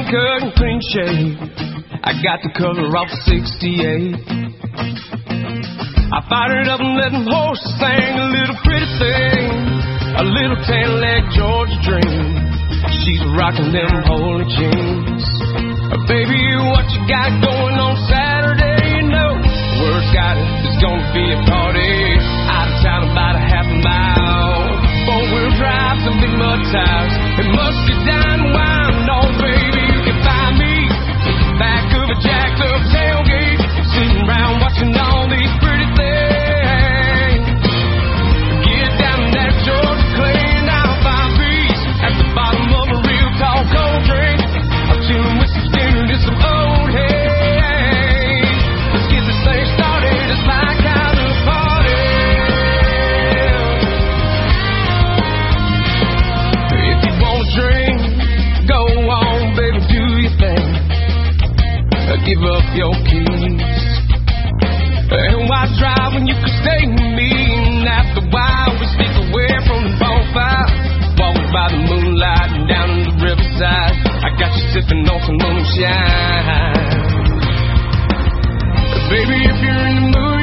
cut and clean shave. I got the color off 68. I fired it up and let them horses sing. A little pretty thing, a little tan-leg Georgia dream. She's rocking them holy jeans. Baby, what you got going on Saturday? You know, word's got it, there's gonna be a party. Out of town about a half a mile. Four-wheel drive, some big mud tires, and musty dime wine. No, baby, you can find me back of a jacked-up tailgate, sitting around watching all these pretty things. Get down to that Georgia clay, and I'll find peace at the bottom of a real tall cold drink. I'm chilling with some skinner and some old hay. Let's get this thing started. It's like how to party. If you want to drink, go on, baby, do your thing. Give up your keys. And why drive when you can stay with me? And after a while, we stick away from the bonfire. Walking by the moonlight and down on the riverside. I got you sipping on some moonshine. Baby, if you're in the mood,